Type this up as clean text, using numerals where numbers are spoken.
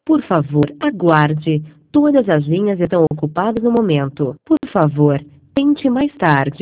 Por favor, aguarde. Todas as linhas estão ocupadas no momento. Por favor, tente mais tarde.